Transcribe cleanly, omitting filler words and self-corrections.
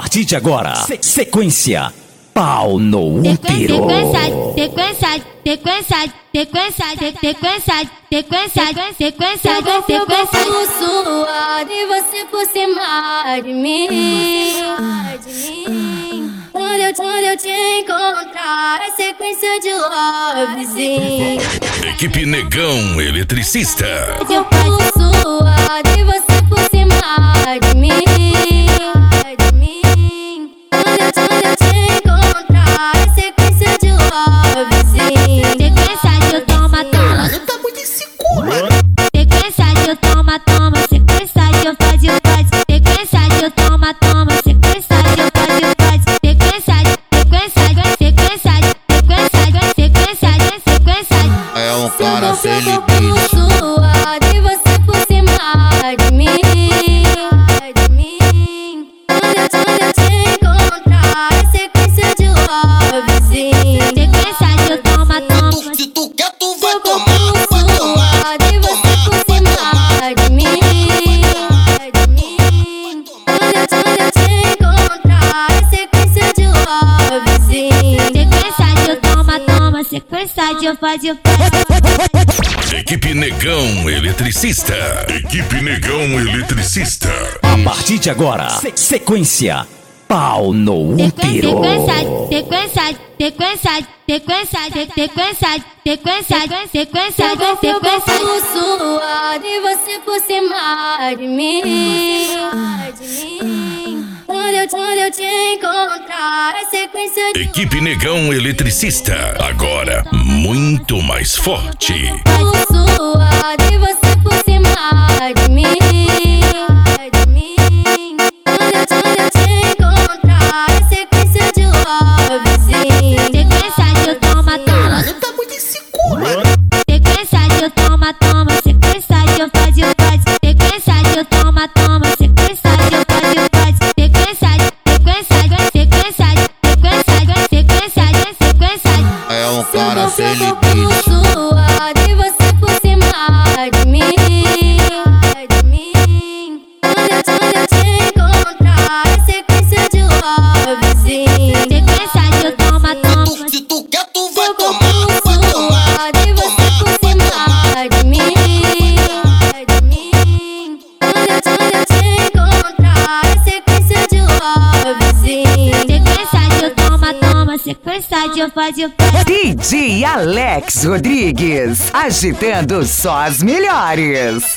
partir de agora, sequência Pau no Útero. Sequência. Eu passo suado e você por cima de mim. Quando eu te encontrar, a sequência de lovezinho. Equipe Negão Eletricista. Eu passo suado e você por cima de mim. Quando eu te encontrar, a sequência de lovezinho. Sequência de toma. Tá muito insegura. Sequência de toma. Sequência de eu faz. Sequência de toma. Sequência de eu faz. Sequência. É um cara feliz. Suado e você por cima de mim. Quando eu te encontrar, a sequência de lovezinho. Sequência de toma. Se tu quer, tu vai tomar. Suado e você por cima de mim. Quando eu te encontrar, a sequência de lovezinho. Sequência de toma. Sequência de eu faz. Equipe Negão Eletricista. Equipe Negão Eletricista. A partir de agora, sequência Pau no Útero. Sequência. Eu passo suado e você por cima de mim. Quando eu te encontrar, a sequência de Equipe Negão Eletricista. Agora muito mais forte. suado e você por cima de mim. Quando eu te encontrar, a sequência de lovezinho. Sequência de toma. Tá muito insegura. Sequência de toma. Sequência de eu faz. Sequência de toma. Sequência de eu faz. Sequência. É um cara feliz. Suado e você por cima de mim. Quando eu te encontrar, a sequência de lovezinho. Sequência de toma. Se tu quer, tu vai tomar. Suado e você por cima de mim. Quando eu te encontrar, a sequência de lovezinho. Sequência de toma. Sequência de eu faz. DJ Alex Rodrigues, agitando só as melhores.